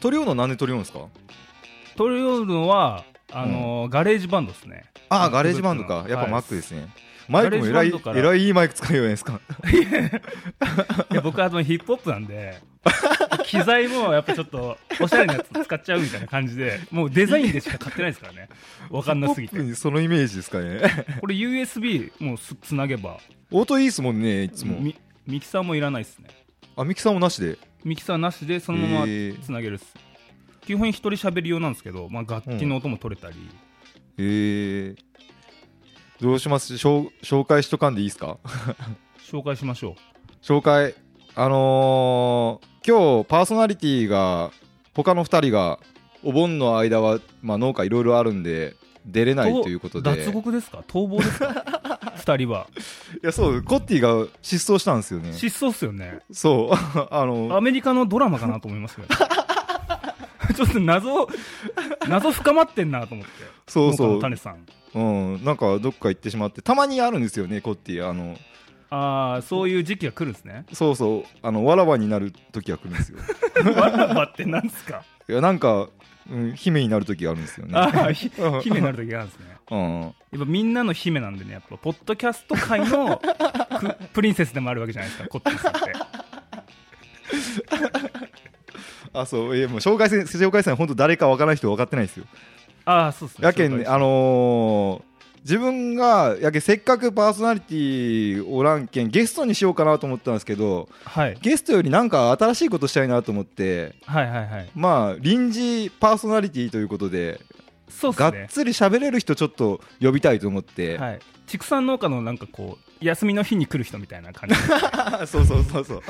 取り寄るのなんで取り寄るんですか？ 取り寄るのはガレージバンドですね。 ああ、ガレージバンドか。やっぱ Mac ですね。マイクもえらいいいマイク使うじゃないですか。 いや僕はヒップホップなんで機材もやっぱちょっとおしゃれなやつ使っちゃうみたいな感じで、もうデザインでしか買ってないですからね。わかんなすぎて。 ヒップホップにそのイメージですかね。 これ USB もうつなげば音いいですもんね、いつも。 ミキサーもいらないですね。 あ、ミキサーもなしで？ ミキサーなしでそのままつなげるっす。基本一人喋り用なんですけど、まあ、楽器の音も取れたり。 どうします？紹介しとかんでいいですか？ 紹介しましょう。 紹介、今日パーソナリティが他の2人がお盆の間は、まあ、農家いろいろあるんで出れないということで。 脱獄ですか？逃亡ですか？2人は。 いや、そう、コッティが失踪したんですよね。 失踪っすよね。 そうアメリカのドラマかなと思いますけどちょっと謎深まってんなと思って。 そうそう、 種さん、 なんかどっか行ってしまって。たまにあるんですよね、コッティ。 そういう時期が来るんですね。 そうそう、わらわになる時が来るんですよ。 わらわって何ですか？ いや、なんか、姫になる時があるんですよね。 姫になる時があるんですね。やっぱみんなの姫なんでね、やっぱポッドキャスト界のプリンセスでもあるわけじゃないですか、コッティさんって。 あ、そう、もう紹介せん本当誰か分からない人分かってないですよ。 そうですね。 やけんね、自分がせっかくパーソナリティおらんけんゲストにしようかなと思ったんですけど、 はい、 ゲストよりなんか新しいことしたいなと思って、まあ臨時パーソナリティということで、 そうっすね、 がっつり喋れる人ちょっと呼びたいと思って、 畜産農家のなんかこう休みの日に来る人みたいな感じそうそうそうそう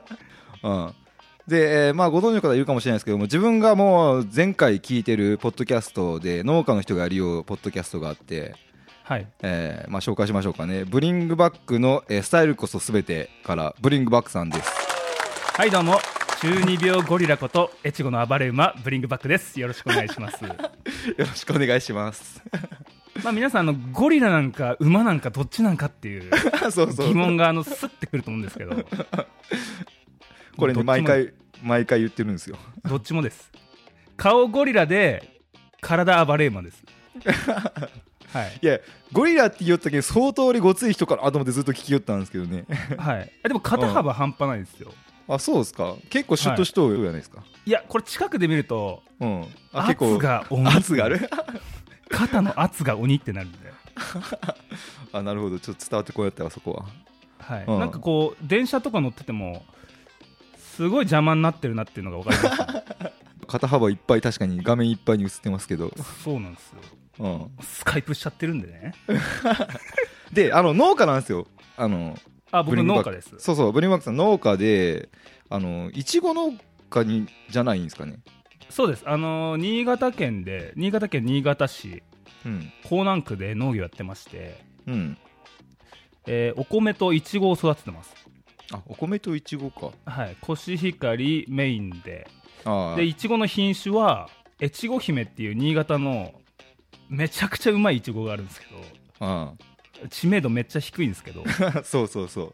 で、まあご存知の方いるかもしれないですけども、自分がもう前回聞いてるポッドキャストで農家の人がやるようポッドキャストがあって、まあ紹介しましょうかね。ブリングバックの、スタイルこそすべてからブリングバックさんです。 はい、どうも、中二病ゴリラこと越後の暴れ馬ブリングバックです。よろしくお願いしますよろしくお願いしますまあ皆さんゴリラなんか馬なんかどっちなんかっていう疑問がスッてくると思うんですけどこれね、毎回言ってるんですよ。 どっちもです。顔ゴリラで体暴れ馬ですいや、ゴリラって言おったけど相当ごつい人かなと思ってずっと聞きよったんですけどねでも肩幅半端ないですよ。 あ、そうですか。結構シュッとしとるじゃないですか。 いや、これ近くで見ると、 結構圧が鬼、 圧がある肩の圧が鬼ってなるんであ、なるほど。ちょっと伝わってこうやったらそこは。 なんかこう電車とか乗っててもすごい邪魔になってるなっていうのが分かります、ね、 肩幅いっぱい、確かに画面いっぱいに映ってますけど。 そうなんですよ、スカイプしちゃってるんでねで、農家なんですよ。 僕農家です。 そうそう、ブリングバックさん農家で、いちご農家じゃないんですかね。 そうです。新潟県新潟市、江南区で農業やってまして、お米といちごを育ててます。 あ、お米といちごか。 コシヒカリメインで、いちごの品種は越後姫っていう新潟のめちゃくちゃうまいいちごがあるんですけど、知名度めっちゃ低いんですけどそうそうそう、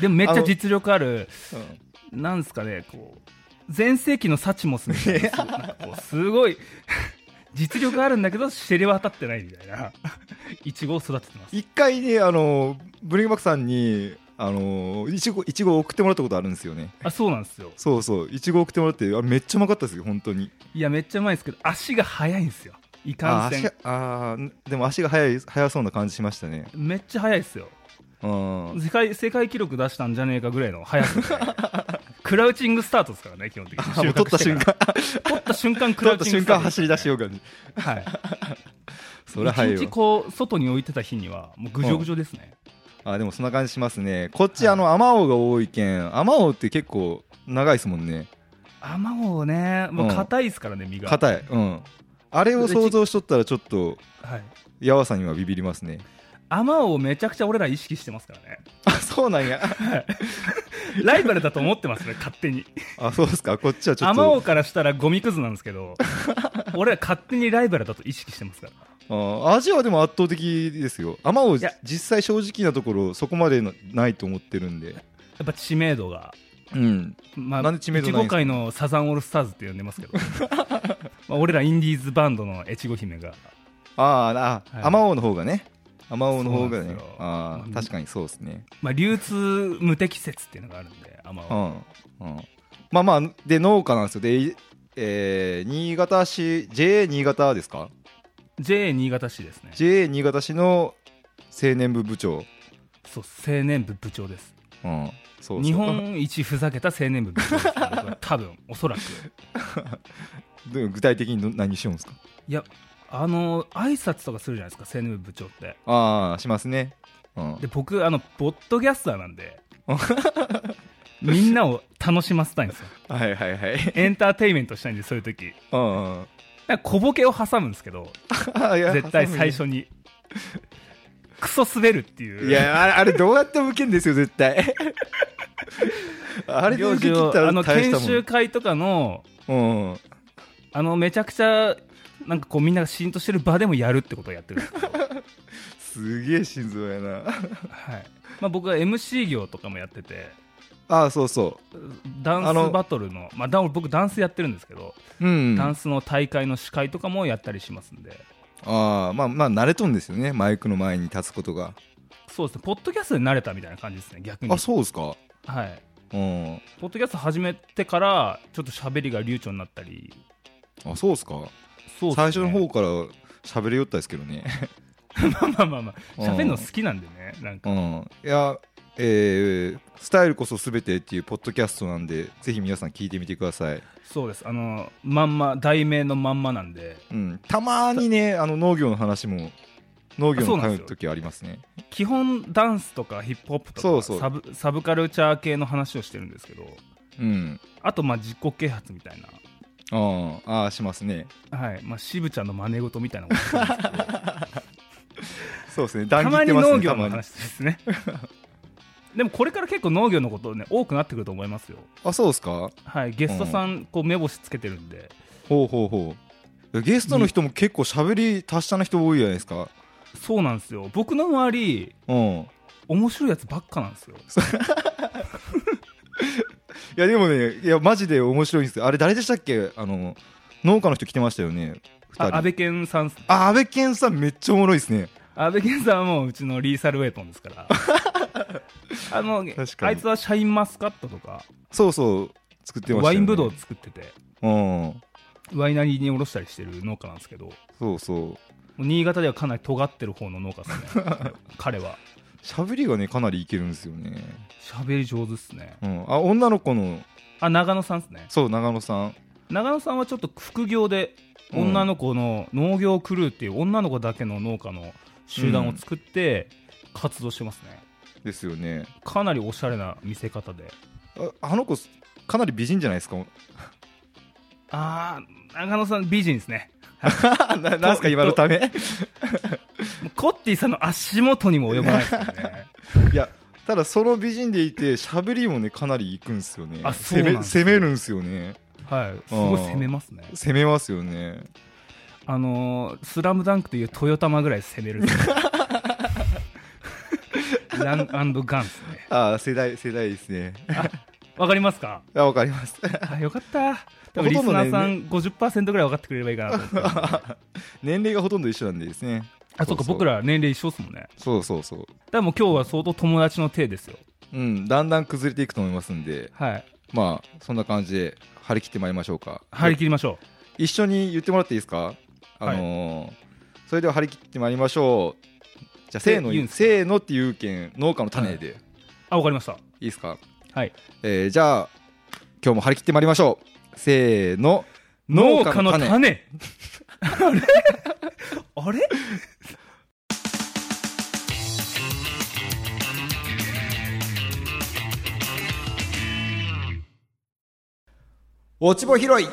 でもめっちゃ実力ある、なんですかね、こう全盛期のサチモスみたいな、なんかこうすごい実力あるんだけど知れ渡ってないみたいないちごを育ててます。 一回ね、ブリングバックさんにいちご送ってもらったことあるんですよね。 あ、そうなんですよ。 そうそう、いちご送ってもらって、めっちゃうまかったですよ、本当に。 いや、めっちゃうまいですけど足が速いんですよ、いかんせん。 でも足が速そうな感じしましたね。 めっちゃ速いですよ。世界記録出したんじゃねえかぐらいの速さでクラウチングスタートですからね、基本的に。 取った瞬間クラウチングスタート、 走り出しようかね。それは一日こう外に置いてた日にはもうぐじょぐじょですね。 でもそんな感じしますね。こっち、あまおうが多いけん、あまおうって結構長いですもんね。 あまおうね、もう硬いですからね、身が硬い。あれを想像しとったらちょっとやわさにはビビりますね。 あまおうめちゃくちゃ俺ら意識してますからね。 あ、そうなんやライバルだと思ってますね、勝手に。 あ、そうですか。こっちはちょっとあまおうからしたらゴミくずなんですけど俺ら勝手にライバルだと意識してますから。 味はでも圧倒的ですよ。あまおう実際正直なところそこまでないと思ってるんで。 やっぱ知名度がなんで知名度ないんですか？ いちご界のサザンオールスターズって呼んでますけど俺らインディーズバンドの越後姫があまおうの方がね、あまおうの方がね、確かにそうですね。 流通無適切っていうのがあるんで、あまおう、で農家なんですよ。で、新潟市 JA 新潟ですか？ JA 新潟市ですね。 JA 新潟市の青年部部長。 そう、青年部部長です。 そう日本一ふざけた青年部部長です。多分おそらく具体的に何しようんですか？ いや、挨拶とかするじゃないですか、青年部部長って。 しますね。 で僕ポッドキャスターなんでみんなを楽しませたいんですよ。 はいはいはい。 エンターテインメントしたいんで、そういう時小ボケを挟むんですけど絶対最初にクソ滑るっていう。 いや、あれどうやってもウケんですよ絶対あれで受け切ったら大したもん。 研修会とかのめちゃくちゃなんかこうみんながシーンとしてる場でもやるってことをやってるんですけどすげえ心臓やなはい。僕は MC 業とかもやってて、 そうそう、 ダンスバトルの、僕ダンスやってるんですけど、ダンスの大会の司会とかもやったりしますんで。 慣れとんですよね、マイクの前に立つことが。 そうですね、ポッドキャストで慣れたみたいな感じですね、逆に。 そうですか。 はい。ポッドキャスト始めてからちょっと喋りが流暢になったり。 そうですか。そうですね、最初の方から喋りよったですけどね喋るの好きなんでね、なんか。 いや、スタイルこそすべてっていうポッドキャストなんで、ぜひ皆さん聞いてみてください。 そうです、まんま題名のまんまなんで、 たまにね、農業の話も、農業の時ありますね。 基本ダンスとかヒップホップとかサブカルチャー系の話をしてるんですけど、あと自己啓発みたいなしますね。 はい。渋ちゃんの真似事みたいなことなんですけどそうですね、 たまに農業の話ですねでもこれから結構農業のことね、多くなってくると思いますよ。 そうですか。 はい。ゲストさん目星つけてるんで。 ゲストの人も結構喋り達者な人多いじゃないですか。 そうなんですよ。僕の周り面白いやつばっかなんですよいやでもね、マジで面白いんですよ。あれ誰でしたっけ？農家の人来てましたよね。 安倍健さん。 安倍健さんめっちゃおもろいですね。 安倍健さんはもううちのリーサルウェイポンですからあいつはシャインマスカットとかそう作ってましたよね。 ワインブドウ作ってて、ワイナリーに卸したりしてる農家なんですけど、新潟ではかなり尖ってる方の農家ですね彼は。 喋りがねかなりいけるんですよね。 喋り上手っすね。 女の子の長野さんですね。 そう、長野さんはちょっと副業で女の子の農業クルーっていう女の子だけの農家の集団を作って活動してますね。 ですよね。 かなりおしゃれな見せ方で。 あの子かなり美人じゃないですか。 長野さん美人ですねなんすか今のためコッティさんの足元にも及ばないですよねいや、ただその美人でいて喋りもねかなりいくんですよね。攻めるんですよね。 はい、すごい攻めますね。 攻めますよね。 スラムダンクというトヨタマぐらい攻めるラン&ガンですね。 世代ですね。 わかりますか？ わかりますよかった。多分リスナーさん 50% ぐらい分かってくれればいいかなと思って年齢がほとんど一緒なんでですね。 そうか、僕ら年齢一緒ですもんね。 そうだからもう今日は相当友達の体ですよ。 だんだん崩れていくと思いますんで、そんな感じで張り切ってまいりましょうか。 張り切りましょう。 一緒に言ってもらっていいですか？それでは張り切ってまいりましょう。じゃあせーのっていう件、農家の種で。 わかりました。いいですか？ はい。 じゃあ今日も張り切ってまいりましょう。せーの、 農家の種あれ落ち穂拾い。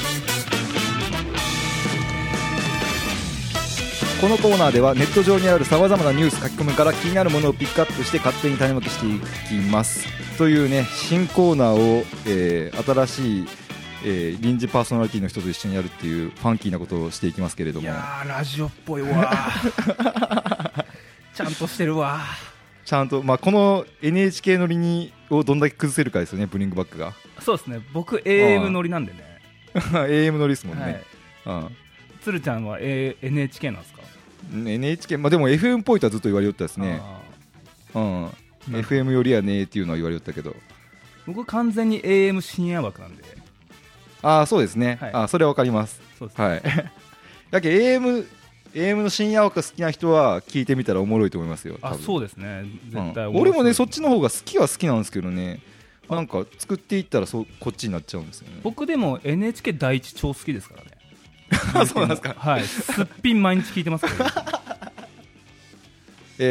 このコーナーではネット上にあるさまざまなニュース書き込みから気になるものをピックアップして勝手に種まきしていきますというね、新コーナーを、新しい、臨時パーソナリティの人と一緒にやるっていうファンキーなことをしていきますけれども、 いやーラジオっぽいわちゃんとしてるわ。 ちゃんと、この NHK 乗りにをどんだけ崩せるかですよね、ブリングバックが。 そうですね、僕 AM 乗りなんでね。 AM 乗りですもんね。 はい、鶴ちゃんは、NHK なんですか？ NHK、まあ、でも FM っぽいとはずっと言われよったですね。FM よりやねっていうのは言われよったけど、 僕完全に AM 深夜枠なんで。 そうですね、それは分かります。そうですね、はいだけど AM の深夜枠好きな人は聞いてみたらおもろいと思いますよ。 そうですね、絶対、 俺もねそっちの方が好きは好きなんですけどね、なんか作っていったらこっちになっちゃうんですよね。 僕でも NHK 第一超好きですからね。 そうなんですか。 はい、すっぴん毎日聞いてますから、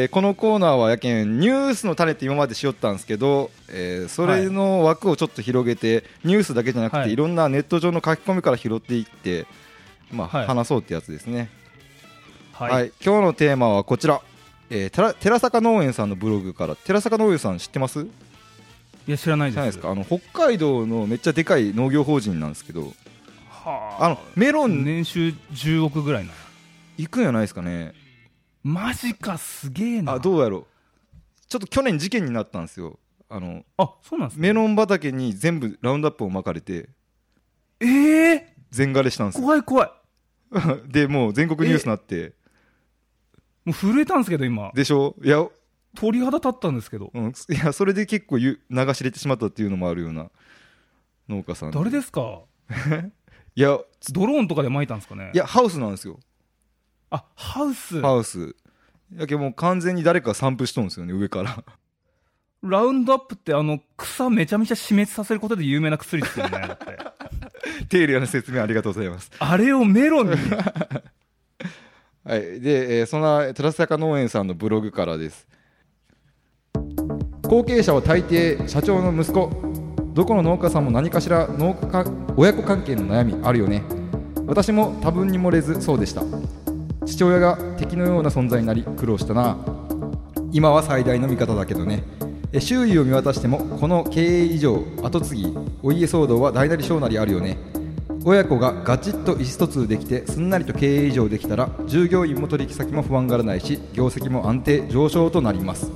このコーナーはやけんニュースの種って今までしよったんですけど、それの枠をちょっと広げて、ニュースだけじゃなくて、いろんなネット上の書き込みから拾っていって、話そうってやつですね。はい、今日のテーマはこちら、寺坂農園さんのブログから。寺坂農園さん知ってます？いや知らないです。 北海道のめっちゃでかい農業法人なんですけど、メロン年収10億ぐらいな、 いくんじゃないですかね。 マジか、すげえな。 どうやろう、ちょっと去年事件になったんですよ。 そうなんですね。 メロン畑に全部ラウンドアップを巻かれて、全枯れしたんですよ。 怖い怖いでもう全国ニュースになって、 もう震えたんですけど今。 でしょ。いや鳥肌立ったんですけど、 いやそれで結構流し入れてしまったっていうのもあるような農家さん。 誰ですか？ いやドローンとかで巻いたんですかね。 いやハウスなんですよ。 ハウスやけもう完全に誰か散布しとるんですよね、上からラウンドアップって草めちゃめちゃ死滅させることで有名な薬ですよね。だって丁寧な説明ありがとうございます。 あれをメロンにはい、で、そんな寺坂農園さんのブログからです。後継者は大抵社長の息子。どこの農家さんも何かしら親子関係の悩みあるよね。私も多分に漏れずそうでした。父親が敵のような存在になり苦労したな。今は最大の味方だけどね。周囲を見渡してもこの経営以上後継ぎお家騒動は大なり小なりあるよね。親子がガチッと意思疎通できてすんなりと経営以上できたら従業員も取引先も不安がらないし業績も安定上昇となります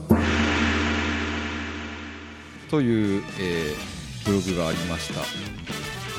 という、ブログがありました。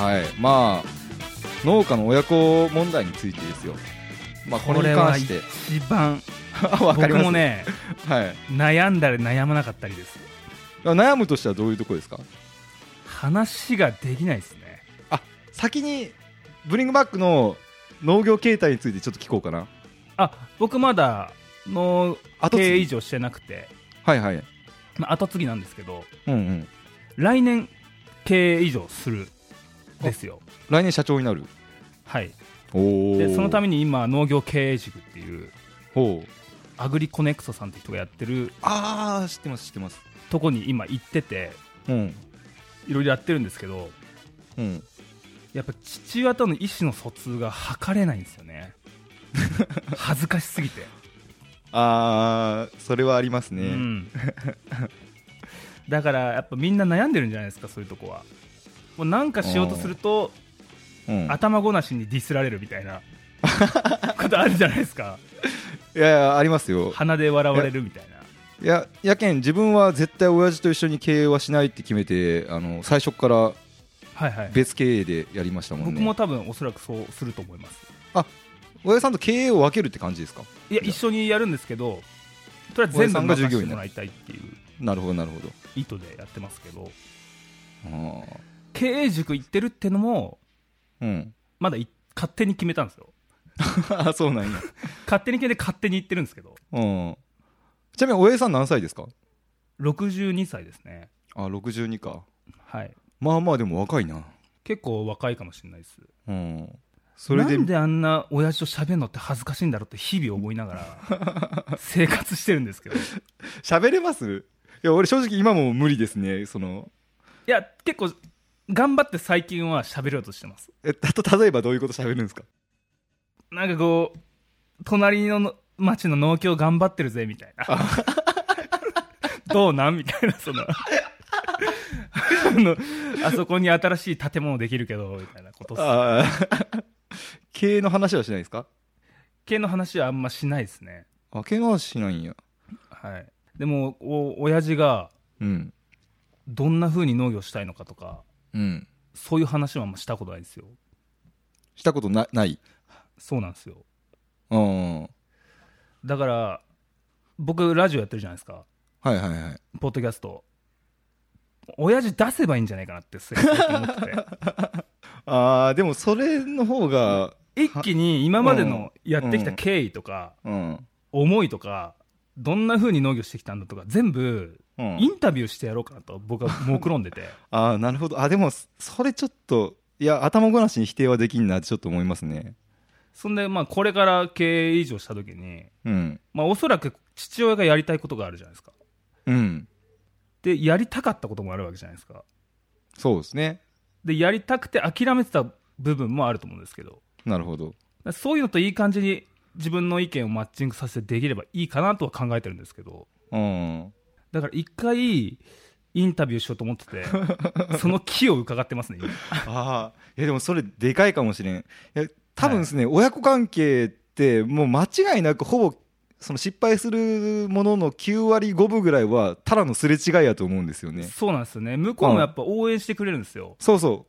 はい、まあ農家の親子問題についてですよ。これに関してこれは一番わかります。 僕もね、悩んだり悩まなかったりです。 悩むとしてはどういうところですか？ 話ができないですね。 先にブリングバックの農業形態についてちょっと聞こうかな。 僕まだ農経営以上してなくて、後継ぎなんですけど、来年経営以上するですよ。 来年社長になる。 はい。でそのために今農業経営塾っていうアグリコネクトさんって人がやってる、 知ってますとこに今行ってて、いろいろやってるんですけど、やっぱ父親との意思の疎通が図れないんですよね。恥ずかしすぎて。 それはありますね、 だからやっぱみんな悩んでるんじゃないですか、そういうとこは。もうなんかしようとすると、頭ごなしにディスられるみたいなことあるじゃないですか。 いやありますよ。 鼻で笑われるみたいな。 やけん自分は絶対親父と一緒に経営はしないって決めて、最初から別経営でやりましたもんね。 僕も多分おそらくそうすると思います。 親父さんと経営を分けるって感じですか？ いや一緒にやるんですけど、とりあえず全部任せてもらいたいっていう、 なるほど意図でやってますけど、経営塾行ってるってのも、まだ勝手に決めたんですよ。 そうなんや。 勝手に決めて勝手に行ってるんですけど。 ちなみに親父さん何歳ですか ？62歳ですね。 62か。 はい。 まあでも若いな。 結構若いかもしれないです。 それでなんであんな親父と喋るのって恥ずかしいんだろうって日々思いながら生活してるんですけど。 喋れます？いや俺正直今も無理ですね。 いや結構頑張って最近は喋ろうとしてます。 例えばどういうこと喋るんですか？ なんかこう隣の町の農協頑張ってるぜみたいなどうなんみたいな、あそこに新しい建物できるけどみたいなことっす。 経営の話はしないですか？ 経営の話はあんましないですね。 経営の話しないんや。 はい。でも親父が、 どんな風に農業したいのかとか、 うん、 そういう話はあんましたことないですよ。 したことない。 そうなんですよ。 うん。 だから僕ラジオやってるじゃないですか。 はいはいはい。 ポッドキャスト親父出せばいいんじゃないかなって最近思っててあーでもそれの方が一気に今までのやってきた経緯とか、思いとか、どんな風に農業してきたんだとか全部インタビューしてやろうかなと僕は目論んでてああなるほど。あでもそれちょっといや頭ごなしに否定はできんなってちょっと思いますね。 そんでまあこれから経営移住した時に、まあおそらく父親がやりたいことがあるじゃないですか。でやりたかったこともあるわけじゃないですか。 そうですね。 でやりたくて諦めてた部分もあると思うんですけど。 なるほど。 そういうのといい感じに自分の意見をマッチングさせてできればいいかなとは考えてるんですけど、だから一回インタビューしようと思っててその気を伺ってますね今あいやでもそれでかいかもしれん。多分ですね、親子関係ってもう間違いなくほぼその失敗するものの9割5分ぐらいはただのすれ違いやと思うんですよね。 そうなんですよね。向こうもやっぱ応援してくれるんですよ。 そうそう、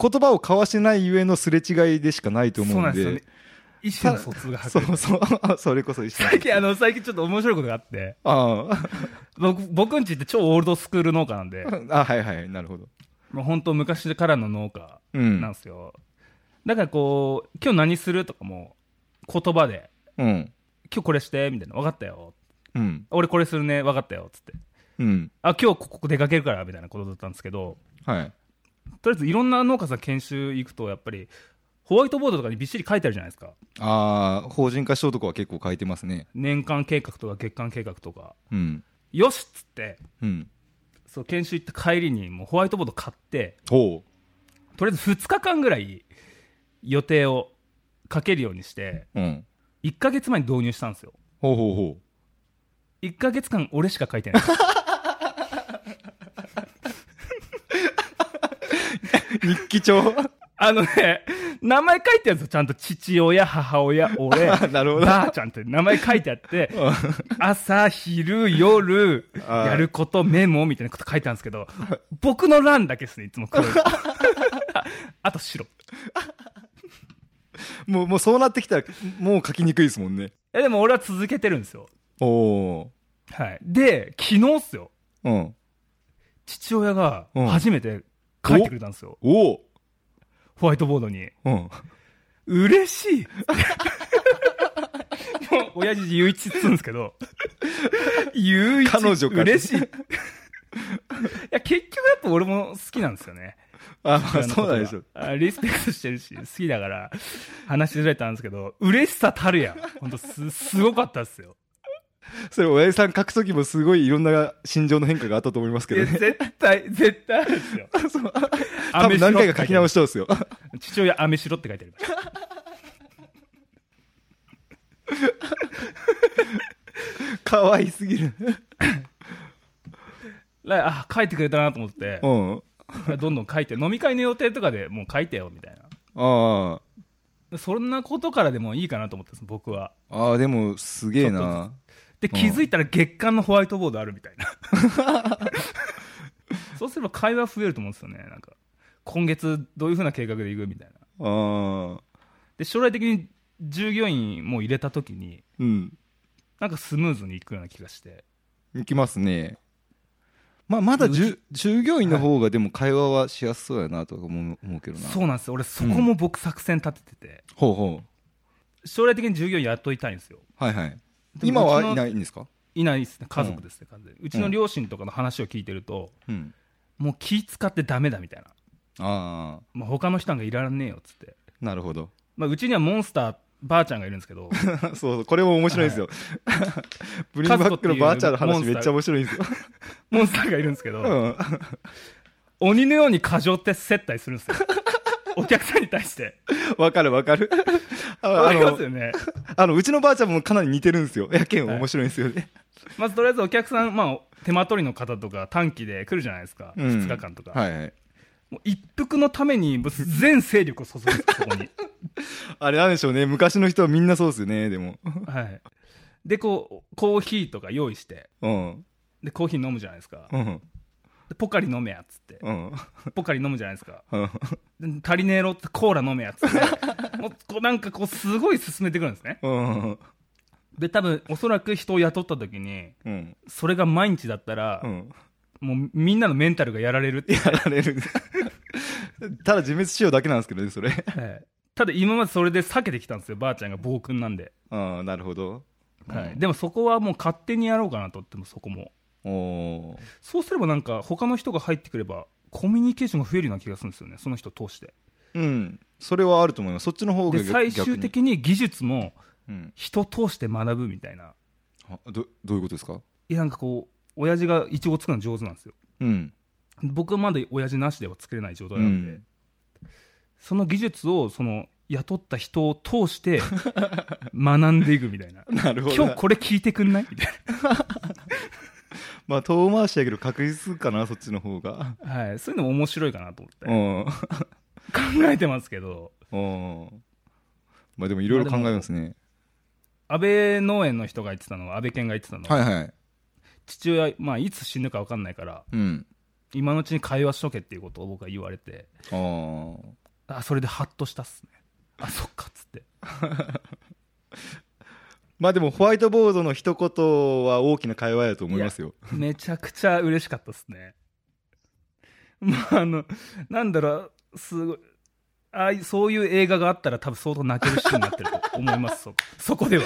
言葉を交わしてないゆえのすれ違いでしかないと思うんで。 そうなんですよね。意思の疎通が図れる。 そうそれこそ一緒。最近ちょっと面白いことがあって僕んちって超オールドスクール農家なんではいはいなるほど。 もう本当昔からの農家なんですよ、だからこう今日何するとかも言葉で、今日これしてみたいな、分かったよ、俺これするね分かったよっつって、あ今日ここ出かけるからみたいなことだったんですけど、とりあえずいろんな農家さん研修行くとやっぱりホワイトボードとかにびっしり書いてあるじゃないですか。 法人化しようとかは結構書いてますね。 年間計画とか月間計画とか、よしっつって、そう研修行った帰りにもうホワイトボード買って、とりあえず2日間ぐらい予定を書けるようにして、1ヶ月前に導入したんですよ。1ヶ月間俺しか書いてない日記帳名前書いてあるんですよ。ちゃんと父親、母親、俺、ばあちゃんって名前書いてあって朝、昼、夜やることメモみたいなこと書いてあるんですけど、僕の欄だけですねいつも黒いあと白もうそうなってきたらもう書きにくいですもんね。 でも俺は続けてるんですよ。で昨日っすよ、父親が初めて書いてくれたんですよ、ホワイトボードに。嬉しいもう親父唯一っつうんですけど唯一彼女か嬉しいいや結局やっぱ俺も好きなんですよね。 そうなんでしょ。 リスペクトしてるし好きだから話しづらいってあるんですけど、嬉しさたるや本当すごかったっすよ。 それ親父さん書くときもすごいいろんな心情の変化があったと思いますけどね。 絶対あるんですよ多分何回か書き直したんですよ父親飴しろって書いてあるかわいすぎる書いてくれたなと思って、どんどん書いて、飲み会の予定とかでもう書いてよみたいな、そんなことからでもいいかなと思ってます僕は。 でもすげえな。 で気づいたら月間のホワイトボードあるみたいなそうすれば会話増えると思うんですよね。なんか今月どういう風な計画でいくみたいな。で将来的に従業員も入れた時に、なんかスムーズにいくような気がしていきますね。まだ従業員の方がでも会話はしやすそうやなと思うけどな。 そうなんですよ。俺そこも僕作戦立ててて、将来的に従業員雇いたいんですよ。今はいないんですか？いないですね。家族ですね、完全に。うちの両親とかの話を聞いてると、もう気使ってダメだみたいな。他の人なんかいらんねえよっつって。なるほど。うちにはモンスターばあちゃんがいるんですけどそうこれも面白いですよ、ブリングバックのばあちゃんの話めっちゃ面白いんですよモンスターがいるんですけど、鬼のように過剰って接待するんですよお客さんに対して。 わかるわかるわかりますよね。 うちのばあちゃんもかなり似てるんですよ。やけん面白いんですよね、 まずとりあえずお客さん、手間取りの方とか短期で来るじゃないですか、2日間とか、もう一服のために全勢力を注ぐんですそこにあれなんでしょうね、昔の人はみんなそうですよね。でもでコーヒーとか用意して、でコーヒー飲むじゃないですか、 ポカリ飲めやっつって、 うん、 ポカリ飲むじゃないですか、 うん、 足りねえろってコーラ飲めやっつってもうこうなんかこうすごい進めてくるんですね、 うん、 で多分おそらく人を雇った時に、 うん、 それが毎日だったら、うん、もうみんなのメンタルがやられるってやられるただ自滅しようだけなんですけどねそれ、 ただ今までそれで避けてきたんですよ、ばあちゃんが暴君なんで。 ああなるほど、 はい、でもそこはもう勝手にやろうかなと思っても、そこもそうすればなんか他の人が入ってくればコミュニケーションが増えるような気がするんですよね、その人を通して。 うん、それはあると思います。そっちの方がで最終的に技術も人通して学ぶみたいな、 どういうことですか？ いやなんかこう親父がイチゴ作るの上手なんですよ、うん、僕はまだ親父なしでは作れない状態なんで、うん、その技術をその雇った人を通して学んでいくみたいななるほど、 今日これ聞いてくんないみたいなまあ遠回しやけど確実かな、そっちの方が。 はい、そういうのも面白いかなと思って考えてますけど、 まあでもいろいろ考えますね。 安倍農園の人が言ってたのは、安倍健が言ってたのは、はいはい、父親、まあ、いつ死ぬか分かんないから、うん、今のうちに会話しとけっていうことを僕は言われて、それでハッとしたっすね。あ、そっかっつってまあでもホワイトボードの一言は大きな会話やと思いますよ。 めちゃくちゃ嬉しかったっすね。まあなんだろう、すごいそういう映画があったら多分相当泣けるシーンになってると思いますそこでは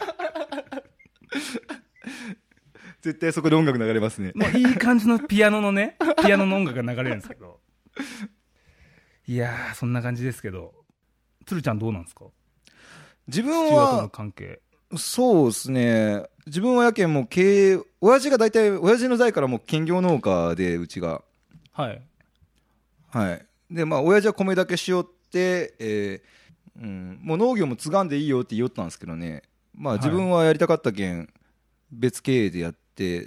絶対そこで音楽流れますね。 もういい感じのピアノの音楽が流れるんですけどいやーそんな感じですけど、鶴ちゃんどうなんですか？ 自分は父親との関係。 そうですね、自分はやけんもう経営、親父が大体親父の代からもう兼業農家で、うちがはいはいで、まあ親父は米だけしよって、もう農業も継がんでいいよって言おったんですけどね、まあ自分はやりたかったけん別経営でやって、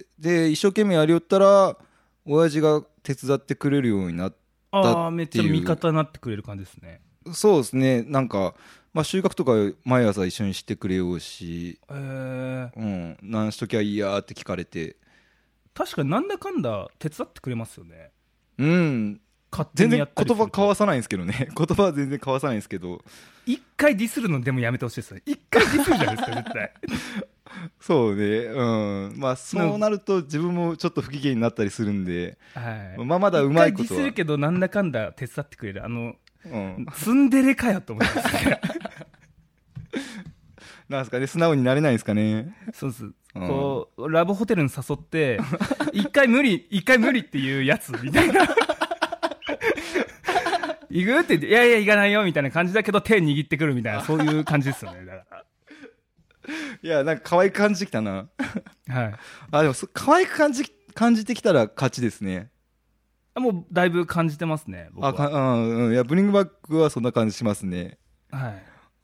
で一生懸命やりよったら親父が手伝ってくれるようになったっていう。 めっちゃ味方になってくれる感じですね。 そうですね、なんか、まあ、収穫とか毎朝一緒にしてくれようし、何しときゃいいやって聞かれて、 確かになんだかんだ手伝ってくれますよね。 うん、全然言葉交わさないんですけどね言葉は全然交わさないんですけど、 一回ディスるのでもやめてほしいですね。一回ディスるじゃないですか絶対そうね、まあそうなると自分もちょっと不機嫌になったりするんで、まあまだうまいことは。一回ディスるけどなんだかんだ手伝ってくれる、ツンデレかよと思いますねなんすかね、素直になれないんですかね。 そうです、こうラブホテルに誘って一回無理っていうやつみたいな行くって言って、いやいや行かないよみたいな感じだけど手握ってくるみたいな、そういう感じですよね。だからいやなんか可愛く感じてきたなはい、 でも可愛く感じてきたら勝ちですね。 もうだいぶ感じてますね僕は。 いやブリングバックはそんな感じしますね。 はい、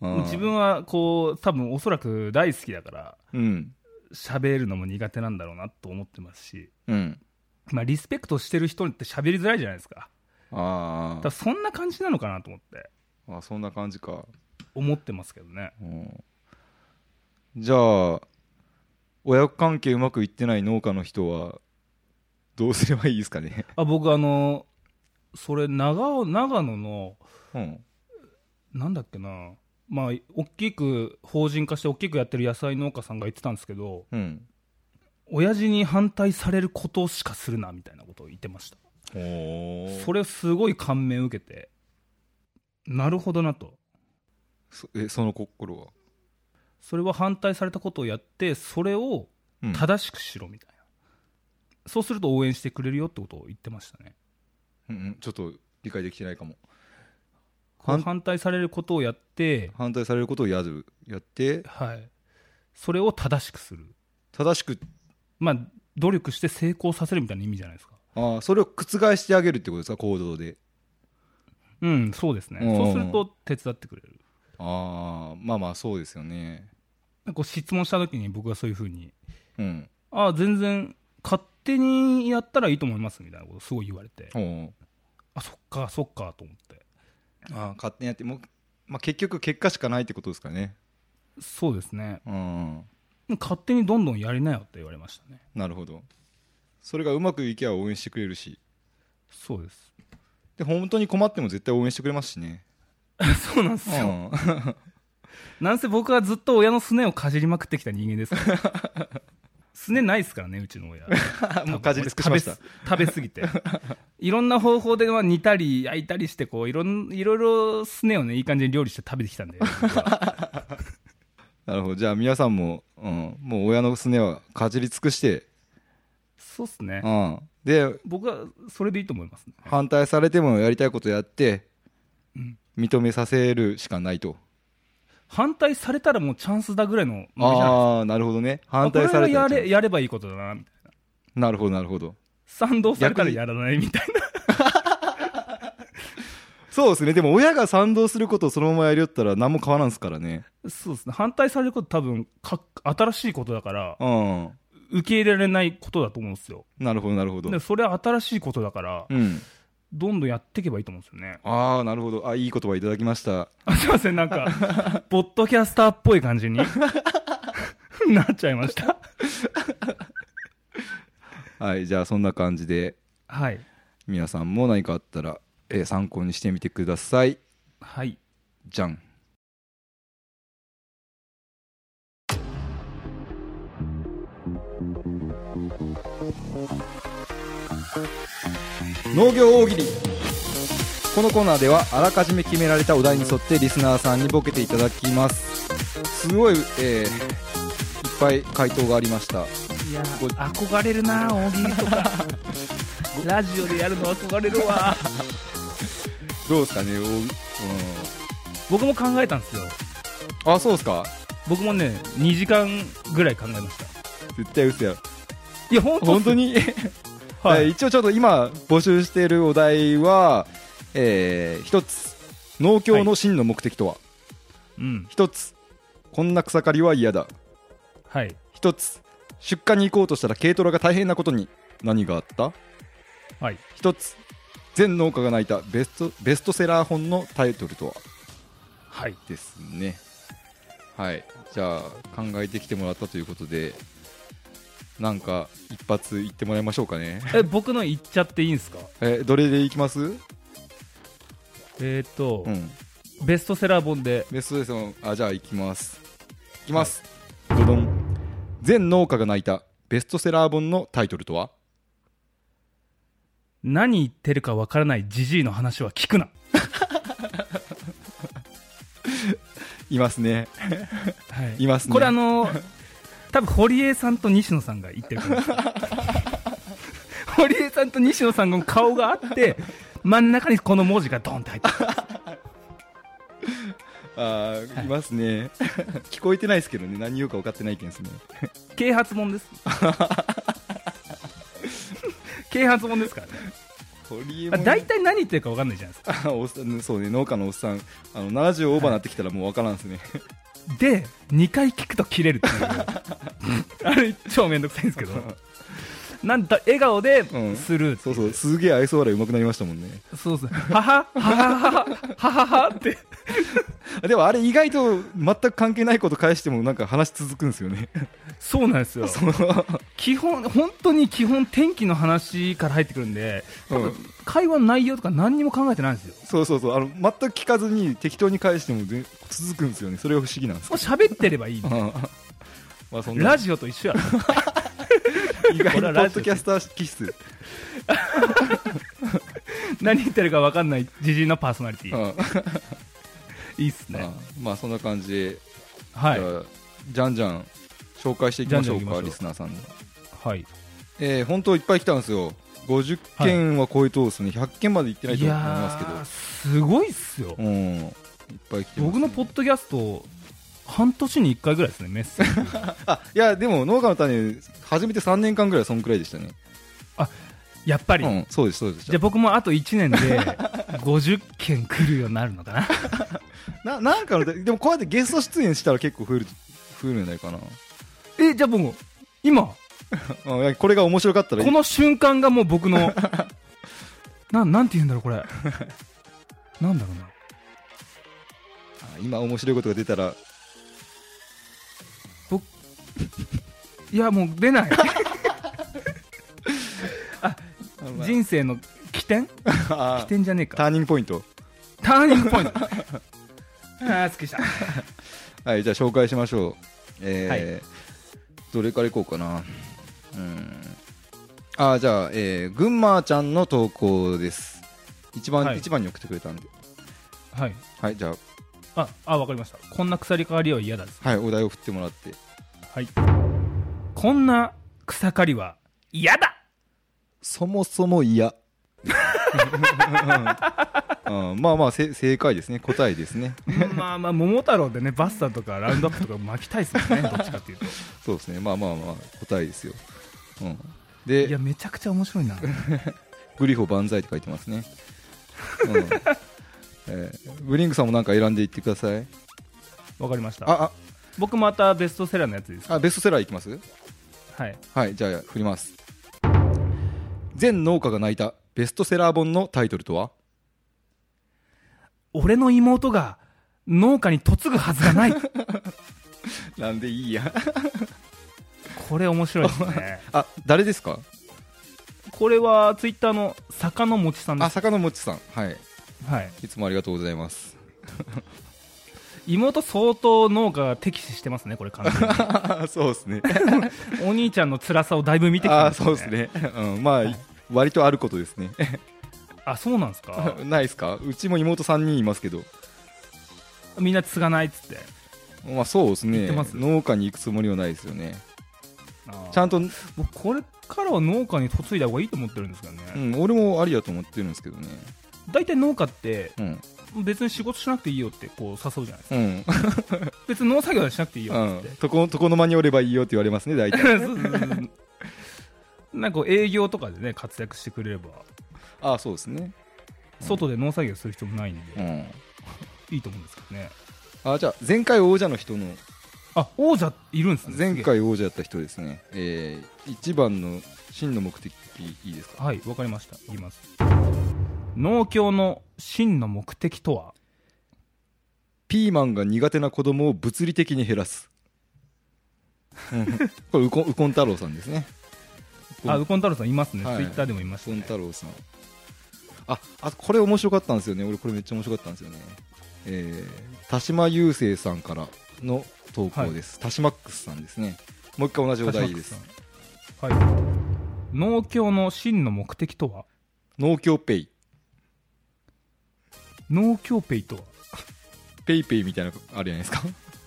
自分はこう多分おそらく大好きだから喋るのも苦手なんだろうなと思ってますし、まあ、リスペクトしてる人って喋りづらいじゃないですか。だそんな感じなのかなと思って。 そんな感じか思ってますけどね。 じゃあ親子関係うまくいってない農家の人はどうすればいいですかね。 僕それ長野の、なんだっけな、まあ大きく法人化して大きくやってる野菜農家さんが言ってたんですけど、親父に反対されることしかするなみたいなことを言ってました。それすごい感銘を受けて、なるほどなと。 その心はそれは反対されたことをやってそれを正しくしろみたいな、そうすると応援してくれるよってことを言ってましたね。 ちょっと理解できてないかも。 反対されることをやって反対されることをやって、 はい、それを正しくする、 正しく、 まあ努力して成功させるみたいな意味じゃないですか。 それを覆してあげるってことですか、行動で。 そうですね。そうすると手伝ってくれる。 まあまあそうですよね。 こう質問した時に僕がそういうふうに、全然勝手にやったらいいと思いますみたいなことをすごい言われて、そっかそっかと思って、 勝手にやっても、結局結果しかないってことですかね。 そうですね、勝手にどんどんやりなよって言われましたね。 なるほど。 それがうまくいけば応援してくれるし、 そうです。 で本当に困っても絶対応援してくれますしね。 そうなんですよ、なんせ僕はずっと親のすねをかじりまくってきた人間ですからすねないですからね、うちの親もうかじり尽くしました。 食べ過ぎていろんな方法で煮たり焼いたりしてこういろいろすねをねいい感じに料理して食べてきたんでなるほど。じゃあ皆さんも、もう親のすねはかじり尽くして、 そうっすね、 で僕はそれでいいと思いますね。 反対されてもやりたいことやって、認めさせるしかないと。 反対されたらもうチャンスだぐらいのノリじゃないですか。 ああ、なるほどね。反対されたらやればいいことだなみたいな。 なるほどなるほど。 賛同されたらやらないみたいなそうですね。でも親が賛同することをそのままやりよったら何も変わらんすからね。 そうですね。反対されること多分新しいことだから、受け入れられないことだと思うんですよ。 なるほどなるほど。 でそれは新しいことだから、どんどんやっていけばいいと思うんですよね。 ああ、なるほど。いい言葉いただきました。 すいません、なんかポッドキャスターっぽい感じになっちゃいましたはい、じゃあそんな感じで、 はい、 皆さんも何かあったら、参考にしてみてください。 はい、 じゃん。農業大喜利。このコーナーではあらかじめ決められたお題に沿ってリスナーさんにボケていただきます。すごい、いっぱい回答がありました。 いや憧れるな、大喜利とかラジオでやるの憧れるわどうですかね、 僕も考えたんですよ。 あ、そうですか。 僕もね2時間ぐらい考えました。 絶対嘘や。 いや本当にはい、一応ちょっと今募集しているお題は、一つ、農協の真の目的とは、一つ、こんな草刈りは嫌だ、 はい、 一つ、出荷に行こうとしたら軽トラが大変なことに、何があった、 はい、 一つ、全農家が泣いたベストセラー本のタイトルとは、 はいですね。はい、じゃあ考えてきてもらったということで、なんか一発言ってもらいましょうかね。 僕の言っちゃっていいんですか。 どれでいきます？ ベストセラー本で。 ベストセラー本、じゃあいきます。ドドン。全農家が泣いたベストセラー本のタイトルとは？ 何言ってるかわからないジジイの話は聞くな。 いますね。 はい、 いますね。 これ多分堀江さんと西野さんが言ってるから堀江さんと西野さんの顔があって真ん中にこの文字がドンって入ってる。いますね。聞こえてないですけどね、何言うか分かってないけんですね。 啓発本です啓発本ですからね。大体何言ってるか分かんないじゃないですか。 そうね、農家のおっさん70オーバーになってきたらもう分からんですね。 で2回聞くと切れるっていうあれ超めんどくさいんですけどなんだ笑顔でする、 そうそう、すげえ愛想笑い上手くなりましたもんね。 そうそう、はははははははってでもあれ意外と全く関係ないこと返してもなんか話続くんですよね。 そうなんですよ。基本本当に基本天気の話から入ってくるんで、会話の内容とか何にも考えてないんですよ。 そうそうそう、全く聞かずに適当に返しても続くんですよね。それが不思議なんです。 喋ってればいいラジオと一緒や意外にポッドキャスター気質何言ってるか分かんないジジイのパーソナリティいいっすね。 まあそんな感じで、 はい、 じゃんじゃん紹介していきましょうか、リスナーさんに。 はい、 本当いっぱい来たんですよ。50件は超えとですね、100件までいってないと思いますけど、 すごいっすよ。 いっぱい来てますね。 僕のポッドキャスト半年に1回ぐらいですね、メッセージいやでも農家の種始めて3年間ぐらいそんくらいでしたね。 やっぱり、 そうですそうです。 じゃあ僕もあと1年で50件来るようになるのかななんかでもこうやってゲスト出演したら結構増えるんじゃないかな。 じゃあ僕今これが面白かったらこの瞬間がもう僕のなんて言うんだろうこれなんだろうな、 今面白いことが出たらいやもう出ない人生の起点起点じゃねえか、 ターニングポイントああ好きしたはい、じゃあ紹介しましょう。はい、どれからいこうかな。じゃあ、群馬ちゃんの投稿です。一番に送ってくれたんで。はい、じゃあわかりました。こんな草刈りは嫌だです。 はい、お題を振ってもらって。 はい、こんな草刈りは嫌だ。 そもそも嫌。まあ正解ですね、答えですね。 まあ桃太郎でね、バスターとかラウンドアップとか巻きたいですもんね。どっちかっていうとそうですね。まあ答えですよ。で、 いやめちゃくちゃ面白いな。 グリフォ万歳って書いてますね。ブリングさんもなんか選んでいってください。 わかりました。僕またベストセラーのやつですか。 ベストセラーいきます。はい、じゃあ振ります。全農家が泣いたベストセラー本のタイトルとは。 俺の妹が農家に嫁ぐはずがない。 なんでいいや。 これ面白いですね。 誰ですか。 これはツイッターの坂のもちさんです。 坂のもちさん、はい、いつもありがとうございます。 妹相当農家が敵視してますね、これ完全に。 そうですね。 お兄ちゃんの辛さをだいぶ見てきてますね。 そうですね。割とあることですね。 そうなんですか。 ないですか。うちも妹3人いますけど、 みんな継がないっつって。 そうですね。農家に行くつもりはないですよね。ちゃんと僕これからは農家に嫁いだ方がいいと思ってるんですけどね。 俺もありだと思ってるんですけどね。 大体農家って、別に仕事しなくていいよってこう誘うじゃないですか。別に農作業はしなくていいよって、床の間におればいいよって言われますね、大体。 なんか営業とかでね活躍してくれれば。 そうですね。 外で農作業する人もないんで、いいと思うんですけどね。 じゃあ前回王者の人の。 王者いるんですね。 前回王者やった人ですね。1番の真の目的いいですか。 はい、わかりました。言います。農協の真の目的とは。 ピーマンが苦手な子供を物理的に減らす。これウコン太郎さんですね。 ウコン太郎さんいますね。ツイッターでもいましたね。 ウコン太郎さん。これ面白かったんですよね。俺これめっちゃ面白かったんですよね。田島雄生さんからの投稿です。タシマックスさんですね。もう一回同じお題です。 農協の真の目的とは。 農協ペイ。 農協ペイとは。 ペイペイみたいなのあるじゃないですか。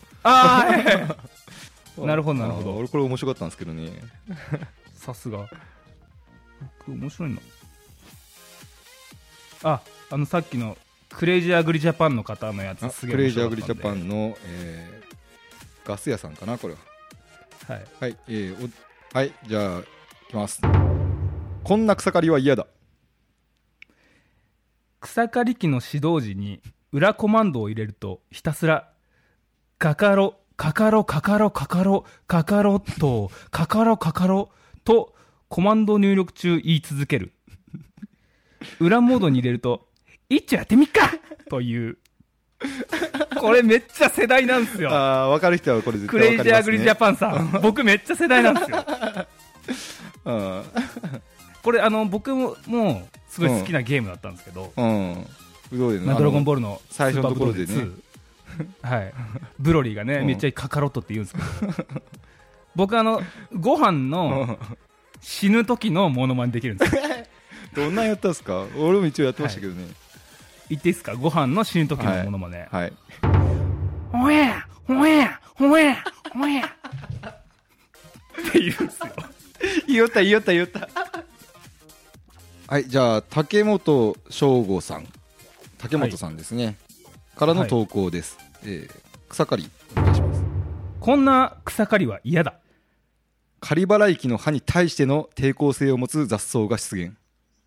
なるほどなるほど。 俺これ面白かったんですけどね。 さすが。面白いな。さっきのクレイジーアグリジャパンの方のやつすげえ面白かったんで。クレイジーアグリジャパンの、ガス屋さんかなこれは。はい、じゃあいきます。こんな草刈りは嫌だ。 草刈り機の始動時に裏コマンドを入れるとひたすらカカロカカロカカロカカロカカロとカカロカカロとコマンド入力中言い続ける。裏モードに入れると一応やってみっかという。これめっちゃ世代なんですよ。 分かる人はこれ絶対分かりますね。 クレイジーアグリジャパンさん。僕めっちゃ世代なんですよ。これ僕もすごい好きなゲームだったんですけど、ドラゴンボールの最初のところでね、 ブロリーがね、めっちゃカカロットって言うんですけど、僕ご飯の死ぬ時のモノマネできるんですよ。 どんなんやったんですか。俺も一応やってましたけどね。 言っていいですか。ご飯の死ぬ時のモノマネ。 ほえほえほえほえって言うんですよ。 言ったはい、じゃあ竹本翔吾さん、竹本さんですね、からの投稿です。草刈りお願いします。 こんな草刈りは嫌だ。 刈払い機の刃に対しての抵抗性を持つ雑草が出現。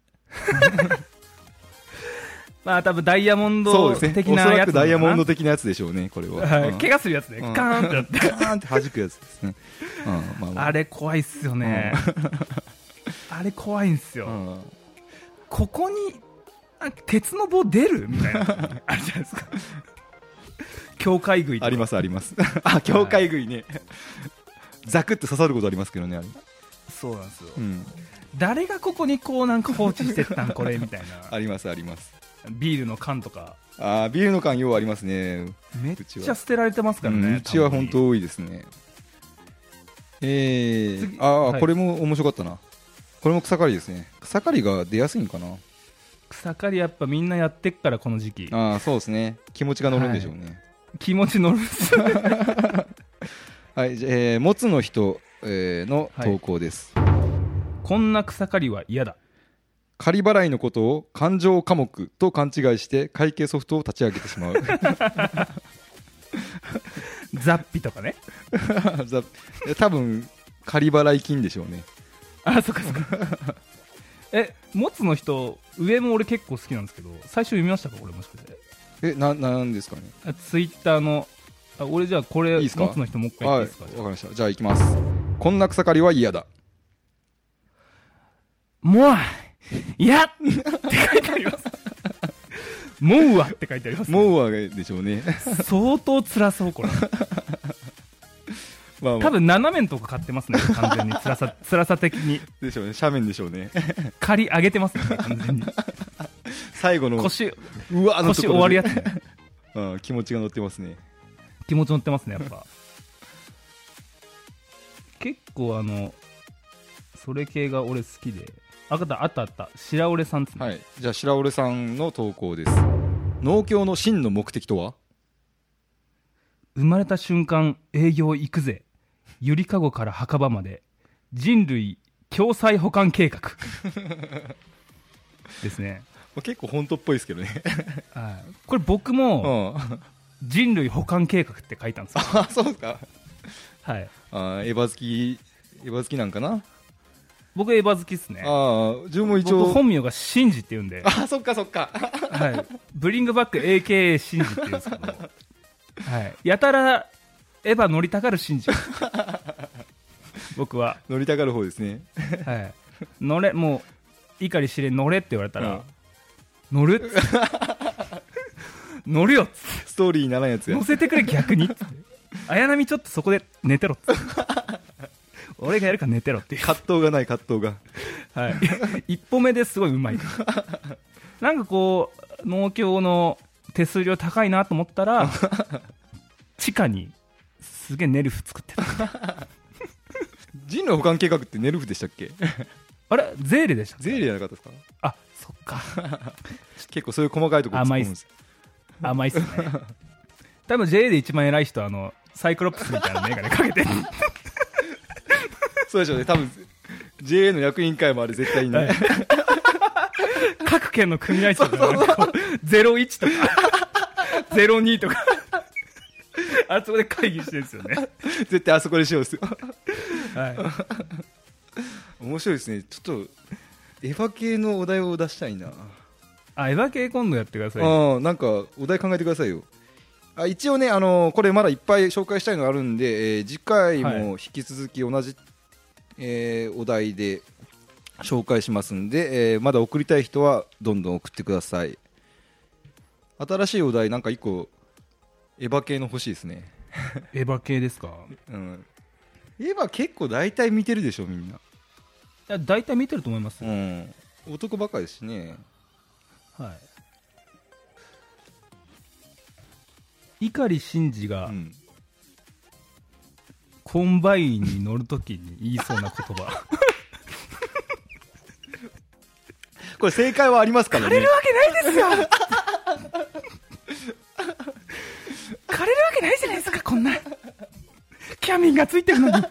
多分ダイヤモンド的なやつ。おそらくダイヤモンド的なやつでしょうね、これは。 怪我するやつね。ガーンってやってガーンって弾くやつですね。 あれ怖いっすよね。あれ怖いんすよ。ここに鉄の棒出るみたいなあるじゃないですか。境界杭あります。境界杭ね。ザクって刺さることありますけどね。 そうなんですよ、誰がここにこうなんか放置してったんこれみたいなありますあります。 ビールの缶とか、 ビールの缶ようありますね。 めっちゃ捨てられてますからね。 うちは本当多いですね。はい、これも面白かったな。これも草刈りですね。草刈りが出やすいんかな。 草刈りやっぱみんなやってっからこの時期。 そうですね。気持ちが乗るんでしょうね、はい、 気持ち乗るんですよはい、もつの人、の投稿です、 はい、こんな草刈りは嫌だ。 仮払いのことを勘定科目と勘違いして会計ソフトを立ち上げてしまう雑費とかね多分仮払い金でしょうね。 そっかそっかもつの人上も俺結構好きなんですけど、最初読みましたかこれもしかして。 なんですかね。 ツイッターの俺じゃあこれもつの人もう一回いいですか。 わかりました。じゃあ行きます。こんな草刈りは嫌だ。 もういやって書いてありますもうわって書いてあります、 ね、もうわでしょうね相当辛そうこれ多分斜面とか買ってますね完全に辛さ的にでしょうね。斜面でしょうね刈り上げてますね完全に最後の腰終わるやつね気持ちが乗ってますね。 気持ち乗ってますねやっぱ結構それ系が俺好きで。あった白折さんですね。 はい、じゃあ白折さんの投稿です。農協の真の目的とは。 生まれた瞬間営業行くぜ、ゆりかごから墓場まで人類共済保管計画ですね。 結構本当っぽいですけどねこれ僕も人類保管計画って書いたんですよそうですか。 はい。 エヴァ好きなんかな。 僕エヴァ好きっすね。 自分も一応僕本名がシンジって言うんで。 そっかそっかはい。ブリングバック AKA シンジって言うんですけど、はい。やたらエヴァ乗りたがるシンジ僕は乗りたがる方ですねはい。もう怒り試練乗れって言われたら、乗るっつって乗るよっつってストーリーにならんやつや。 乗せてくれ逆にっつって綾波ちょっとそこで寝てろっつって俺がやるから寝てろっていう葛藤がない。 はい一歩目ですごいうまいなんかこう農協の手数料高いなと思ったら地下にすげえネルフ作ってた人類保管計画ってネルフでしたっけあれゼーレでしたっけ。 ゼーレじゃなかったですか。 そっか結構そういう細かいところ甘いっすね多分 JA で一番偉い人はサイクロプスみたいなメガネかけてそうでしょうね。多分 JA の役員会もあれ絶対にね、 各県の組合長がなんか01とか02とかあそこで会議してるんですよね絶対あそこでしようですよ面白いですね。ちょっとエヴァ系のお題を出したいな。 エヴァ系今度やってください。 なんかお題考えてくださいよ。一応ね、これまだいっぱい紹介したいのがあるんで、次回も引き続き同じ、お題で紹介しますんで、まだ送りたい人はどんどん送ってください。新しいお題なんか1個エヴァ系の欲しいですねエヴァ系ですか。 エヴァ結構大体見てるでしょみんな。 いや大体見てると思います、 男ばっかりですしね。 碇シンジが、コンバインに乗るときに言いそうな言葉これ正解はありますからね。 枯れるわけないですよ枯れるわけないじゃないですかこんなキャミンがついてるのに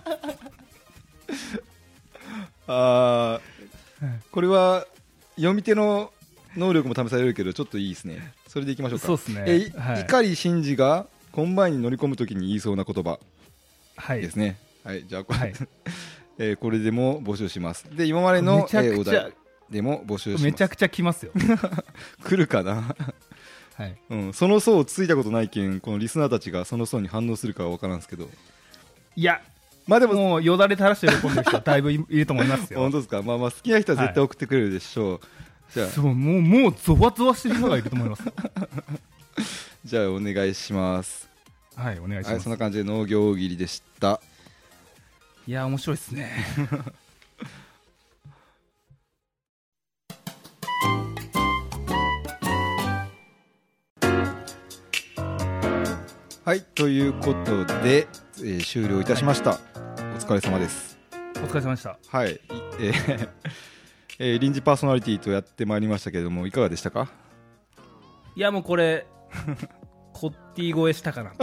これは読み手の能力も試されるけどちょっといいですね。それでいきましょうか。 そうですね。 碇シンジがコンバインに乗り込むときに言いそうな言葉ですね。じゃあこれ、これでも募集します。で今までのお題でも募集します。 めちゃくちゃ来ますよ来るかなその層をついたことないけんこのリスナーたちがその層に反応するかは分からんですけど、 いやでももうよだれ垂らして喜んでる人はだいぶいると思いますよ本当ですか。好きな人は絶対送ってくれるでしょう。じゃあもうゾワゾワしてる人がいると思いますじゃあお願いします。 お願いします。 そんな感じで農業大喜利でした。 いや面白いですねはい、ということで、終了いたしました。お疲れ様です。 お疲れ様でした。 はい、臨時パーソナリティとやってまいりましたけれども、いかがでしたか？ いやもうこれコッティ超えしたかな。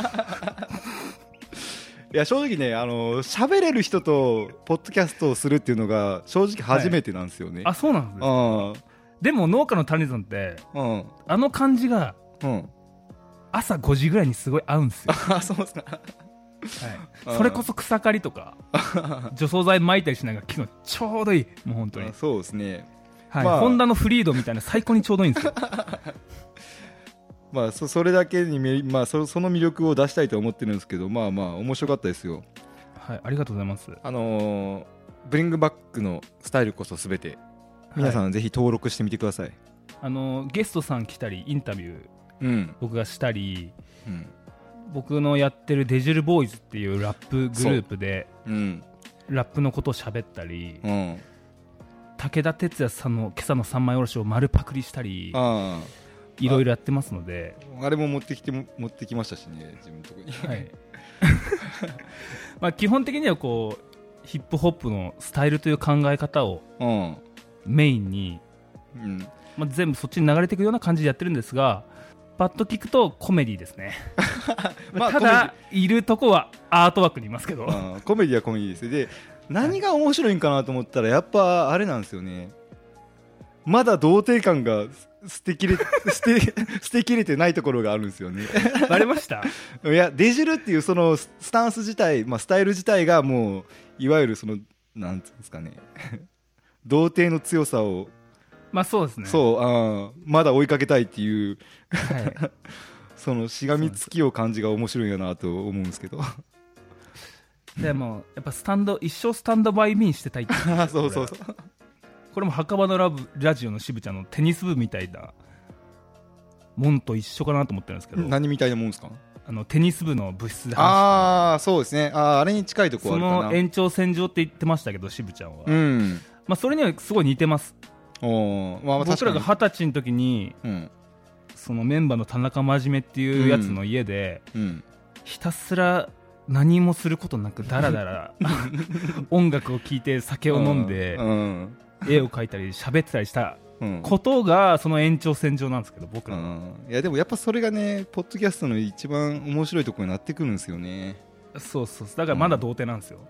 いや正直ね、喋れる人とポッドキャストをするっていうのが正直初めてなんですよね。 はい、あ、そうなんですか。でも農家の谷さんって、あの感じが、朝5時ぐらいにすごい合うんですよ。 あ、そうですか。 はい、それこそ草刈りとか除草剤撒いたりしながら聞くのちょうどいい。もう本当にそうですね、 はい、ホンダのフリードみたいな最高にちょうどいいんですよ。 まあ、それだけに、まあ、その魅力を出したいと思ってるんですけど、まあまあ面白かったですよ。 はい、ありがとうございます。 ブリングバックのスタイルこそ全て、皆さんぜひ登録してみてください。 ゲストさん来たりインタビュー、僕がしたり、僕のやってるデジルボーイズっていうラップグループで、ラップのことを喋ったり、武田鉄矢さんの今朝の三枚おろしを丸パクリしたり、いろいろやってますので、 あれも持ってきましたしね、自分のところに。はい。 まあ基本的にはこうヒップホップのスタイルという考え方をメインに、まあ、全部そっちに流れていくような感じでやってるんですが、パッと聞くとコメディですね。まあ、ただいるとこはアートワークにいますけど、 コメディはコメディです。で、何が面白いんかなと思ったらやっぱあれなんですよね。まだ童貞感が捨てきれてないところがあるんですよね。 バレました？ いや、デジルっていうそのスタンス自体、まあ、スタイル自体がもういわゆるそのなんていうんですかね、童貞の強さを、 まあそうですね、 まだ追いかけたいっていう、はい、そのしがみつきを感じが面白いよなと思うんですけど。 でもやっぱ一生スタンドバイミーしてたいっていうそうそうそう、 これも墓場のラジオの渋ちゃんのテニス部みたいなもんと一緒かなと思ってるんですけど。 何みたいなもんですか？ テニス部の部室で話して、そうですね、あれに近いところあるかな。 その延長線上って言ってましたけど、渋ちゃんは、まあ、それにはすごい似てます。僕らが20歳の時に、そのメンバーの田中真面目っていうやつの家で、ひたすら何もすることなくダラダラ音楽を聴いて酒を飲んで、絵を描いたり喋ってたりしたことがその延長線上なんですけど、僕らは。 いやでもやっぱそれがね、ポッドキャストの一番面白いところになってくるんですよね。 そうだからまだ童貞なんですよ。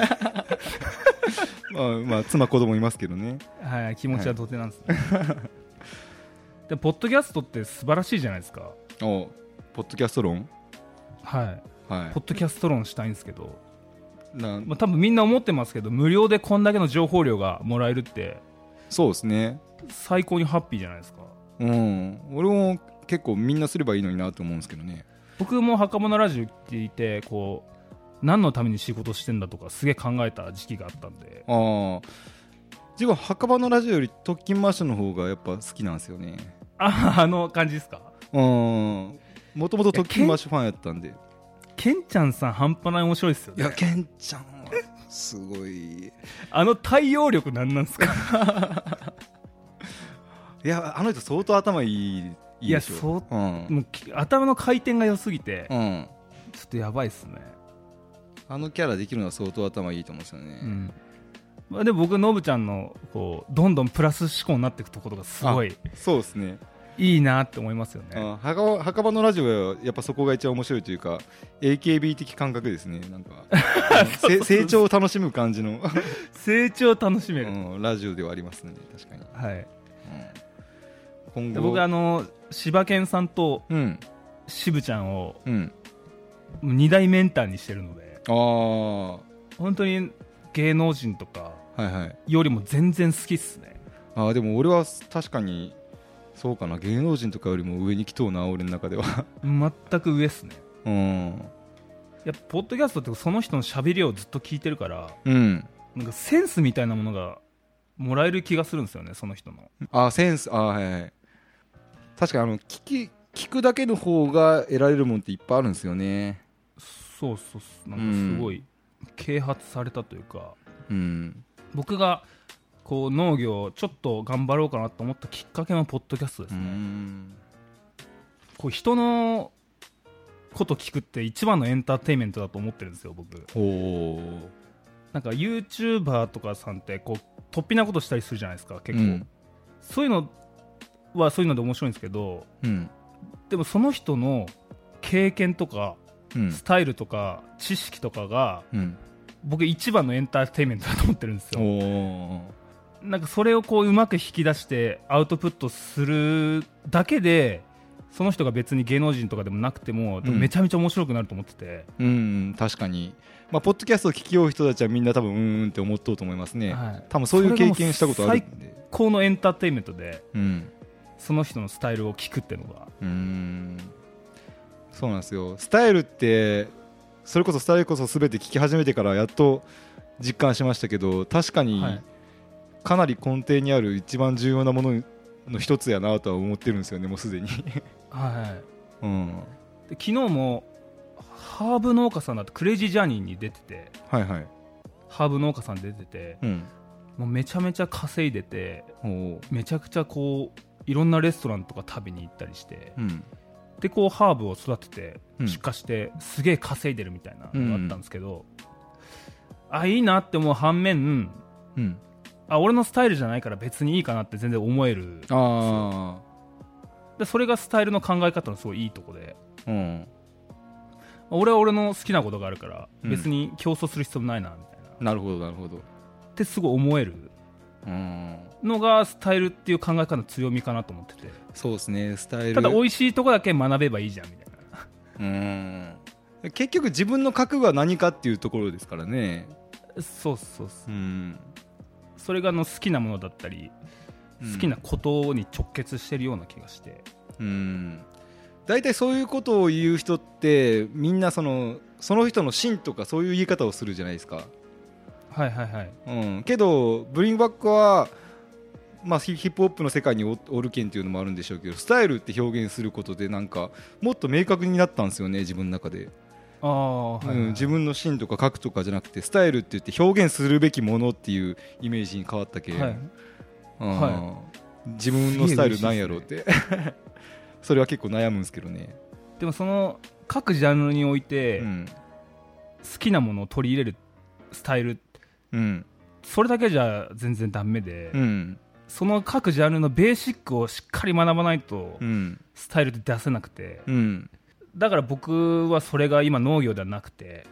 まあ妻子供いますけどね。 はい、気持ちは童貞なんですね。でポッドキャストって素晴らしいじゃないですか。 ポッドキャスト論、 はい、ポッドキャスト論したいんですけど、まあ、多分みんな思ってますけど、無料でこんだけの情報量がもらえるって、 そうですね、 最高にハッピーじゃないですか。 俺も結構みんなすればいいのになと思うんですけどね。 僕も墓場のラジオ聞いて、こう何のために仕事してんだとかすげえ考えた時期があったんで。 自分は墓場のラジオより特勤マッシュの方がやっぱ好きなんですよね。 あの感じですか？ もともと特勤マッシュファンやったんで。 ケンちゃんさん半端ない面白いですよね。 いや、ケンちゃんはすごい。 対応力なんなんですか？ いや、あの人相当頭いいでしょ。 もう頭の回転が良すぎて、ちょっとやばいっすね。 あのキャラできるのは相当頭いいと思うんですよね。 で僕、ノブちゃんのこうどんどんプラス思考になっていくところがすごい、 そうですね、 いいなって思いますよね。 墓場のラジオはやっぱそこが一番面白いというか、 AKB 的感覚ですね。なんか成長を楽しむ感じの成長を楽しめる、 ラジオではありますね。確かに。はい。 今後僕柴犬さんと渋ちゃんを2大メンターにしてるので、本当に芸能人とかよりも全然好きっすね。 でも俺は確かにそうかな、芸能人とかよりも上に来とうな、俺の中では。 全く上っすね。やっぱポッドキャストってその人の喋りをずっと聞いてるから、なんかセンスみたいなものがもらえる気がするんですよね、その人の。 センス、はい。確かに聞くだけの方が得られるもんっていっぱいあるんですよね。 そうなんかすごい啓発されたというか、僕がこう農業をちょっと頑張ろうかなと思ったきっかけのポッドキャストですね。こう人のこと聞くって一番のエンターテインメントだと思ってるんですよ僕。なんか YouTuber とかさんってこう突飛なことしたりするじゃないですか結構、そういうのはそういうので面白いんですけど、でもその人の経験とか、スタイルとか知識とかが、僕一番のエンターテインメントだと思ってるんですよ。なんかそれをこううまく引き出してアウトプットするだけでその人が別に芸能人とかでもなくても、めちゃめちゃ面白くなると思ってて、 確かに、ポッドキャストを聞きよう人たちはみんな多分って思っとうと思いますね、多分そういう経験したことあるんで、 最高のエンターテインメントで、その人のスタイルを聞くっていうのが、 そうなんですよ。スタイルってそれこそ全て聞き始めてからやっと実感しましたけど、確かにかなり根底にある一番重要なものの一つやなとは思ってるんですよね、もうすでにで昨日もハーブ農家さんだってクレイジージャーニーに出てて、ハーブ農家さん出てて、もうめちゃめちゃ稼いでて、めちゃくちゃこういろんなレストランとか食べに行ったりして、でこうハーブを育てて出荷してすげえ稼いでるみたいなのがあったんですけど、いいなって思う反面、俺のスタイルじゃないから別にいいかなって全然思える。でそれがスタイルの考え方のすごいいいとこで、俺は俺の好きなことがあるから別に競争する必要もないなみたいな、 なるほどなるほどってすごい思えるのがスタイルっていう考え方の強みかなと思ってて。 そうですね、スタイルただ美味しいとこだけ学べばいいじゃんみたいな結局自分の核が何かっていうところですからね。 そうそれが好きなものだったり、好きなことに直結してるような気がして、 だいたいそういうことを言う人ってみんなその人の芯とかそういう言い方をするじゃないですか。けどブリングバックは、ヒップホップの世界におるけんっていうのもあるんでしょうけど、スタイルって表現することでなんかもっと明確になったんですよね、自分の中で。自分の芯とか核とかじゃなくてスタイルって言って表現するべきものっていうイメージに変わったけ、自分のスタイルなんやろうってそれは結構悩むんですけどね。 でもその各ジャンルにおいて、好きなものを取り入れるスタイル、それだけじゃ全然ダメで、その各ジャンルのベーシックをしっかり学ばないと、スタイルって出せなくて、だから僕はそれが今農業ではなくて、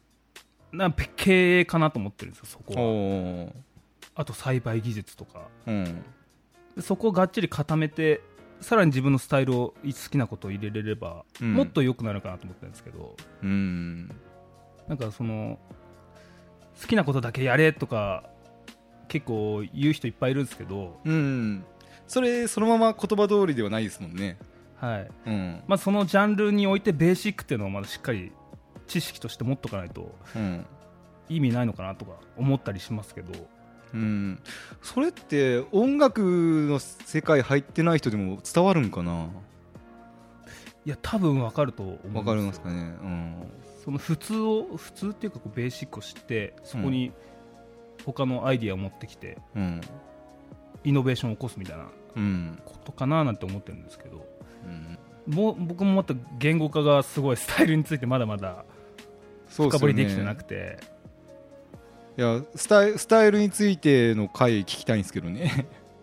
経営かなと思ってるんですよ、そこは。あと栽培技術とか、そこをがっちり固めてさらに自分のスタイルを好きなことを入れれれば、もっと良くなるかなと思ってるんですけど、なんかその好きなことだけやれとか結構言う人いっぱいいるんですけど、 そのまま言葉通りではないですもんね。 そのジャンルにおいてベーシックっていうのをまだしっかり知識として持っとかないと、意味ないのかなとか思ったりしますけど、 それって音楽の世界入ってない人でも伝わるんかな。 いや多分分かると思うんですよ。 分かりますかね。 その普通っていうかベーシックを知ってそこに他のアイディアを持ってきて、イノベーションを起こすみたいなことかななんて思ってるんですけど、僕もまた言語化がすごいスタイルについてまだまだ深掘りできてなくて、 いやスタイルについての回聞きたいんですけどね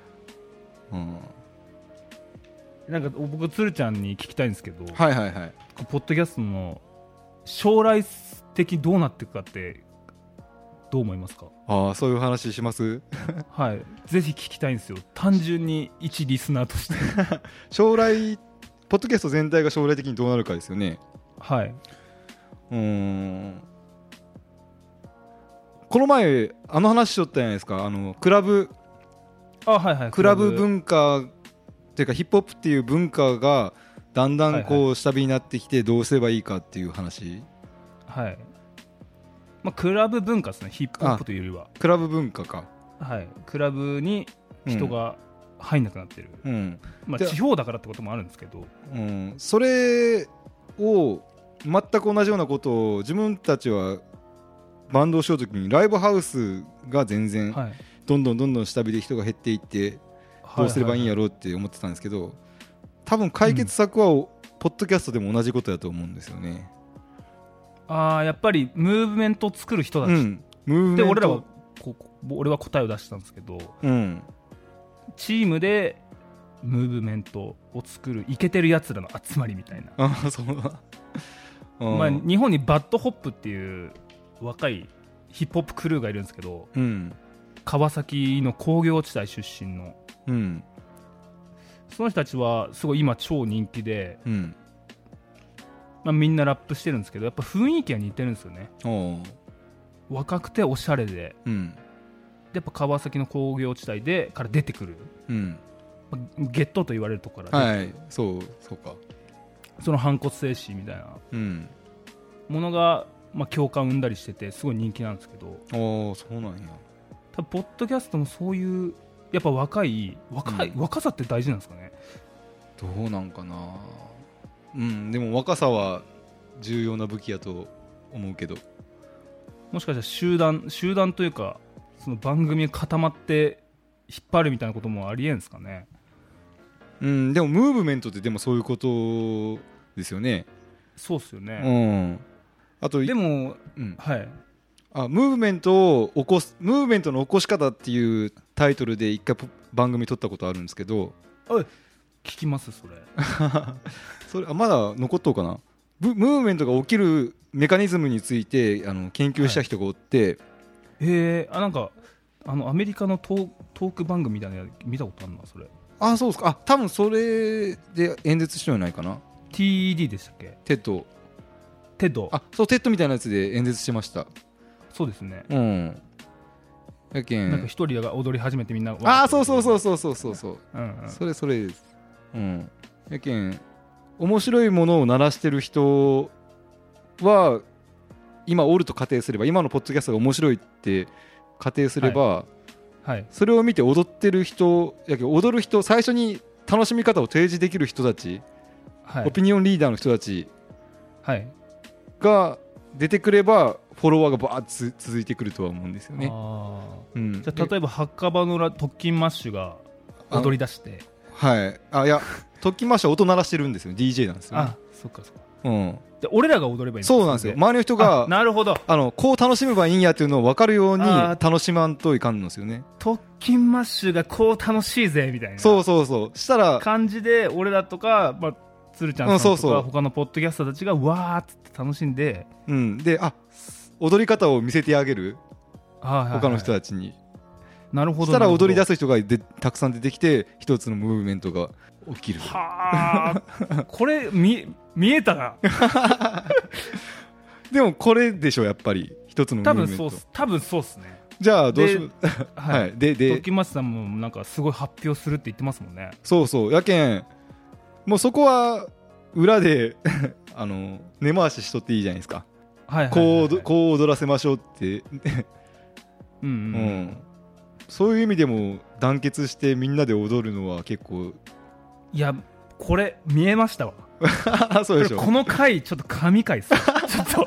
なんか僕鶴ちゃんに聞きたいんですけど、ポッドキャストの将来的にどうなっていくかってどう思いますか？ そういう話しますぜひ聞きたいんですよ、単純に一リスナーとして将来ポッドキャスト全体が将来的にどうなるかですよね。この前話しとったじゃないですか、クラブ文化っていうかヒップホップっていう文化がだんだん下火になってきてどうすればいいかっていう話。 クラブ文化ですね、ヒップホップというよりはクラブ文化か。 クラブに人が入んなくなってる、地方だからってこともあるんですけど、 それを全く同じようなことを自分たちはバンドをしようときにライブハウスが全然どんどん下火で人が減っていってどうすればいいんやろうって思ってたんですけど、多分解決策はポポッドキャストでも同じことだと思うんですよね。 やっぱりムーブメントを作る人たち、 ムーブメントで俺は答えを出したんですけど、チームでムーブメントを作るイケてるやつらの集まりみたいな。まあ、日本にバッドホップっていう若いヒップホップクルーがいるんですけど、川崎の工業地帯出身の、その人たちはすごい今超人気で、まあ、みんなラップしてるんですけど、やっぱ雰囲気が似てるんですよね。若くておしゃれで、やっぱ川崎の工業地帯でから出てくる、ゲットと言われるところから出てくる、 そうか、 その反骨精神みたいなものが、まあ、共感を生んだりしててすごい人気なんですけど、 そうなんや。 多分ポッドキャストもそういうやっぱ若さって大事なんですかね。 どうなんかな。でも若さは重要な武器やと思うけど、 もしかしたら集団というかその番組が固まって引っ張るみたいなこともありえんですかね。 でもムーブメントってでもそういうことですよね。 そうっすよね。 あとでも、はい。 ムーブメントの起こし方っていうタイトルで一回番組撮ったことあるんですけど、 聞きますそれ。 それまだ残っとうかな。ムーブメントが起きるメカニズムについて研究した人がおって、 なんかアメリカのトーク番組みたいなの見たことあるなそれ。 そうですか。多分それで演説したんじゃないかな。 TED でしたっけ。 テッド。 そうテッドみたいなやつで演説してました。 そうですね。 やけんなんか一人が踊り始めてみんなそうそれです。やけん面白いものを鳴らしてる人は今おると仮定すれば、今のポッドキャストが面白いって仮定すれば、それを見て踊ってる人やけど、踊る人、最初に楽しみ方を提示できる人たち、オピニオンリーダーの人たちが出てくればフォロワーがバーッと続いてくるとは思うんですよね。 じゃあ例えばハッカバの特勤マッシュが踊り出して、 いや特勤マッシュは音鳴らしてるんですよ。 DJ なんですよ、ね。 そっかで俺らが踊ればいいんです。 そうなんですよ。周りの人がなるほど、 こう楽しめばいいんやっていうのを分かるように楽しまんといかんのですよね。 特勤マッシュがこう楽しいぜみたいなそうしたら感じで、俺らとか、鶴ちゃんさんとか他のポッドキャスターたちがわーっつって楽しんで、 で踊り方を見せてあげる、他の人たちに。なるほど。したら踊り出す人がたくさん出てきて一つのムーブメントが起きる。 これ見えたな。 でもこれでしょ、やっぱり一つのムーブメント。 多分そうっすね。 じゃあどうしよう。 トッキンマッシュさんもなんかすごい発表するって言ってますもんね。 そうやけんもうそこは裏で根回ししとっていいじゃないですか。こう踊らせましょうってそういう意味でも団結してみんなで踊るのは結構、 いやこれ見えましたわ。 そうでしょ。 この回ちょっと神回っす。ちょっと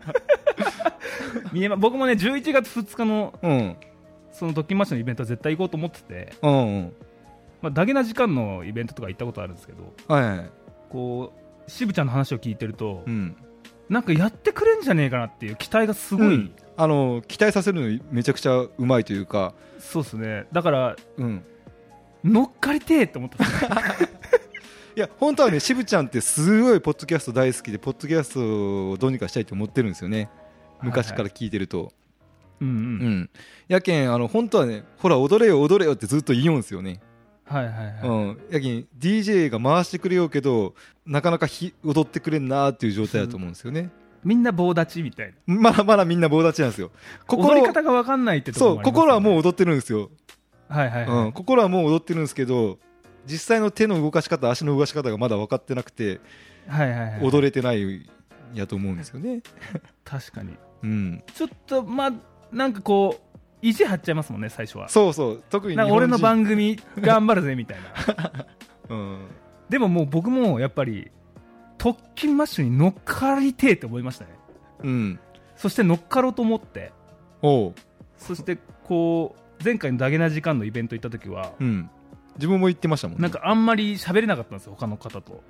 僕もね11月2日の、そのドッキンマッシュのイベントは絶対行こうと思ってて、ダゲな時間のイベントとか行ったことあるんですけど、こう渋ちゃんの話を聞いてると、なんかやってくれんじゃねえかなっていう期待がすごい、 期待させるのめちゃくちゃうまいというか。 そうですね。だから、乗っかりてえと思ったんですよ。 いや本当はね、渋ちゃんってすごいポッドキャスト大好きで、ポッドキャストをどうにかしたいと思ってるんですよね、昔から聞いてると。やけん本当はね、ほら踊れよ踊れよってずっと言うんですよね。やけん DJ が回してくれようけどなかなか踊ってくれんなーっていう状態だと思うんですよね。 みんな棒立ちみたいな。 まだみんな棒立ちなんですよ。 踊り方が分かんないってところもありますよね。 心はもう踊ってるんですよ。心はもう踊ってるんですけど、実際の手の動かし方、足の動かし方がまだ分かってなくて、踊れてないやと思うんですよね。 確かに、ちょっとなんかこう意地張っちゃいますもんね、最初は。 特になんか俺の番組頑張るぜみたいな。でももう僕もやっぱり特勤マッシュに乗っかりてえって思いましたね。そして乗っかろうと思って、そしてこう前回のダゲな時間のイベント行った時は、 自分も言ってましたもんね。 なんかあんまり喋れなかったんですよ、他の方と。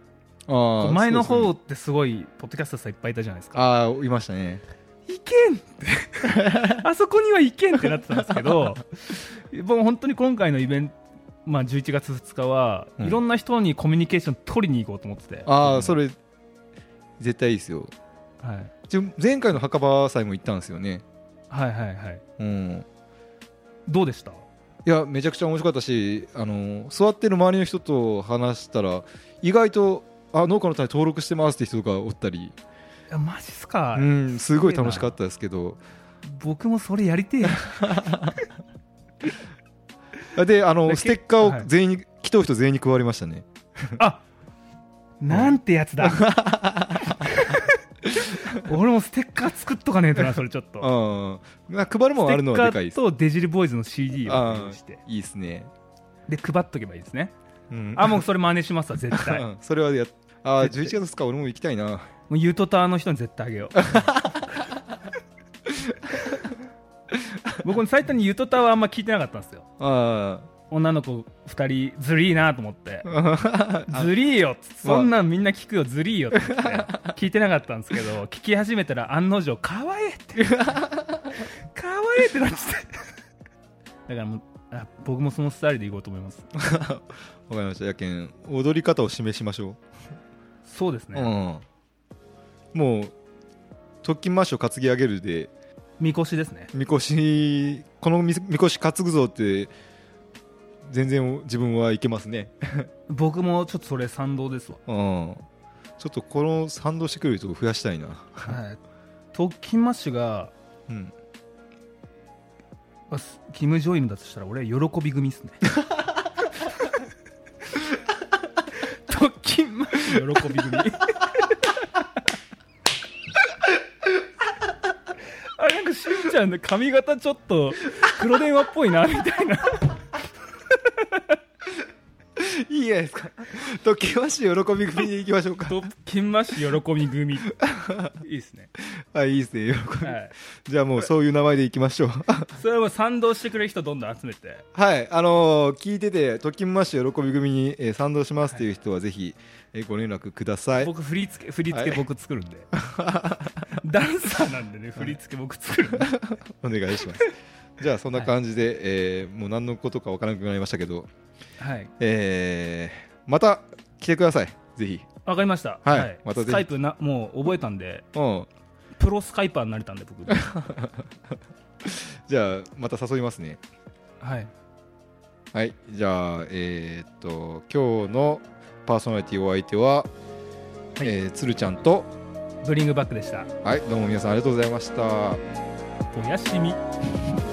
前の方ってすごいポッドキャスターさんいっぱいいたじゃないですか。 ああ、いましたね。 いけんってあそこにはいけんってなってたんですけどもう本当に今回のイベント、11月2日は、いろんな人にコミュニケーション取りに行こうと思ってて。 ああ、それ絶対いいですよ。はい、前回の墓場祭も行ったんですよね。 はいはいはい、うん、どうでした？ いや、めちゃくちゃ面白かったし、座ってる周りの人と話したら意外と農家の種登録してますって人がおったり。 いや、マジっすか？ うん、すごい楽しかったですけど、 僕もそれやりてえでステッカーを全員に、来た人全員に配りましたね。 あ、なんてやつだ俺もステッカー作っとかねえとな、それちょっと配るもんあるのはでかいです。 ステッカーとデジルボーイズの CD をしていいですね。 で配っとけばいいですね、うん、もうそれ真似しますわ絶対それは11月2日俺も行きたいな。 もうユートターの人に絶対あげよう僕最初にユートターはあんま聞いてなかったんですよ。女の子2人ずりーなと思ってずりーよ、そんなんみんな聞くよ、ずりーよって言って聞いてなかったんですけど、聞き始めたら案の定かわいいってかわいいってなってだからもう僕もそのスタイルでいこうと思いますわかりました。やけん踊り方を示しましょう。 そうですね、 もう特勤マッシュを担ぎ上げるでみこしですね。 みこし、このみこし担ぐぞって全然自分はいけますね僕もちょっとそれ賛同ですわ。 ちょっとこの賛同してくれる人を増やしたいなはい、特勤マッシュが、キム・ジョインだとしたら俺は喜び組っすね特勤マッシュ喜び組なんかしんちゃんの髪型ちょっと黒電話っぽいなみたいないいじゃないですか。特勤マッシュ喜び組でいきましょうか。 特勤マッシュ喜び組いいですね。 いいですね、喜び、じゃあもうそういう名前でいきましょうそれは賛同してくれる人どんどん集めて、 聞いてて特勤マッシュ喜び組に、賛同しますっていう人はぜひ、ご連絡ください。 僕振り付け僕作るんで、ダンサーなんでね、振り付け僕作るんでお願いします。じゃあそんな感じで、もう何のことか分からなくなりましたけど、また来てください、ぜひ。 わかりました。またスカイプもう覚えたんで、プロスカイパーになれたんで僕じゃあまた誘いますね。はい、じゃあ今日のパーソナリティお相手は、つるちゃんとブリングバックでした。 どうも皆さんありがとうございました。 おやすみ